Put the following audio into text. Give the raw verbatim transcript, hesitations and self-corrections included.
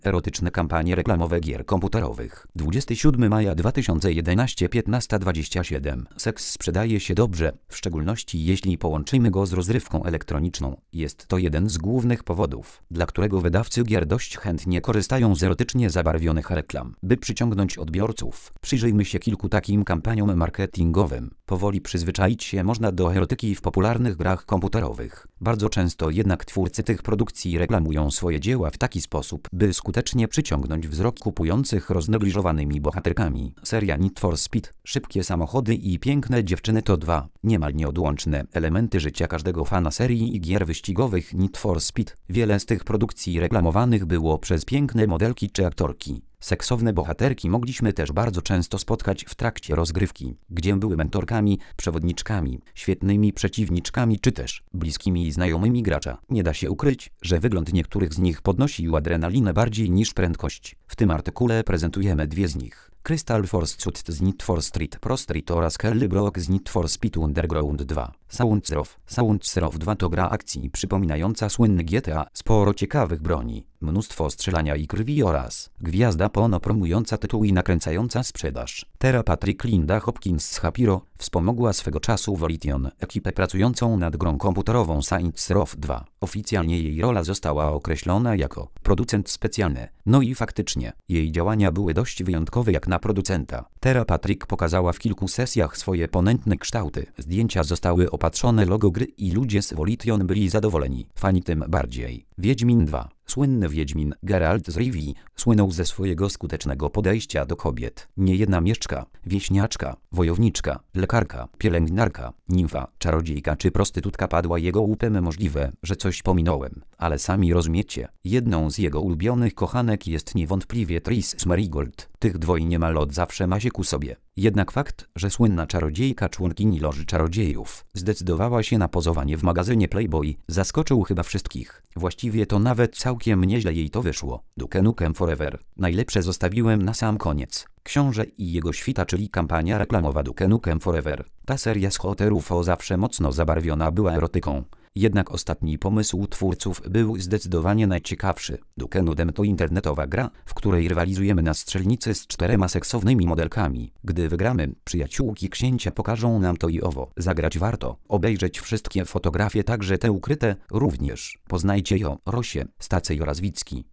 Erotyczne kampanie reklamowe gier komputerowych. dwudziestego siódmego maja dwa tysiące jedenastego, piętnasta dwadzieścia siedem. Seks sprzedaje się dobrze, w szczególności jeśli połączymy go z rozrywką elektroniczną. Jest to jeden z głównych powodów, dla którego wydawcy gier dość chętnie korzystają z erotycznie zabarwionych reklam, by przyciągnąć odbiorców. Przyjrzyjmy się kilku takim kampaniom marketingowym. Powoli przyzwyczaić się można do erotyki w popularnych grach komputerowych. Bardzo często jednak twórcy tych produkcji reklamują swoje dzieła w taki sposób, by skutecznie przyciągnąć wzrok kupujących roznegliżowanymi bohaterkami. Seria Need for Speed, szybkie samochody i piękne dziewczyny to dwa niemal nieodłączne elementy życia każdego fana serii i gier wyścigowych Need for Speed. Wiele z tych produkcji reklamowanych było przez piękne modelki czy aktorki. Seksowne bohaterki mogliśmy też bardzo często spotkać w trakcie rozgrywki, gdzie były mentorkami, przewodniczkami, świetnymi przeciwniczkami czy też bliskimi znajomymi gracza. Nie da się ukryć, że wygląd niektórych z nich podnosił adrenalinę bardziej niż prędkość. W tym artykule prezentujemy dwie z nich. Crystal Forsyth z Need for Street Pro Street oraz Kelly Brook z Need for Speed Underground dwa. Saints Row. Saints Row dwa to gra akcji przypominająca słynny G T A, sporo ciekawych broni, mnóstwo strzelania i krwi oraz gwiazda porno promująca tytuł i nakręcająca sprzedaż. Tara Patrick Linda Hopkins z Hapiro wspomogła swego czasu Volition, ekipę pracującą nad grą komputerową Saints Row dwa. Oficjalnie jej rola została określona jako producent specjalny. No i faktycznie, jej działania były dość wyjątkowe jak na producenta. Tara Patrick pokazała w kilku sesjach swoje ponętne kształty. Zdjęcia zostały opatrzone logo gry i ludzie z Volition byli zadowoleni. Fani tym bardziej. Wiedźmin dwa. Słynny Wiedźmin, Geralt z Rivii, słynął ze swojego skutecznego podejścia do kobiet. Niejedna mieszczka, wieśniaczka, wojowniczka, lekarka, pielęgniarka, nimfa, czarodziejka czy prostytutka padła jego łupem. Możliwe, że coś pominąłem, ale sami rozumiecie. Jedną z jego ulubionych kochanek jest niewątpliwie Triss Merigold. Tych dwoje niemal od zawsze ma się ku sobie. Jednak fakt, że słynna czarodziejka członkini Loży Czarodziejów zdecydowała się na pozowanie w magazynie Playboy, zaskoczył chyba wszystkich. Właściwie to nawet całkiem nieźle jej to wyszło. Duke Nukem Forever. Najlepsze zostawiłem na sam koniec. Książę i jego świta, czyli kampania reklamowa Duke Nukem Forever. Ta seria z hoterów o zawsze mocno zabarwiona była erotyką. Jednak ostatni pomysł twórców był zdecydowanie najciekawszy. Duke Nukem to internetowa gra, w której rywalizujemy na strzelnicy z czterema seksownymi modelkami. Gdy wygramy, przyjaciółki księcia pokażą nam to i owo. Zagrać warto. Obejrzeć wszystkie fotografie, także te ukryte, również. Poznajcie ją, Rosie, Stacey Jorazwicki.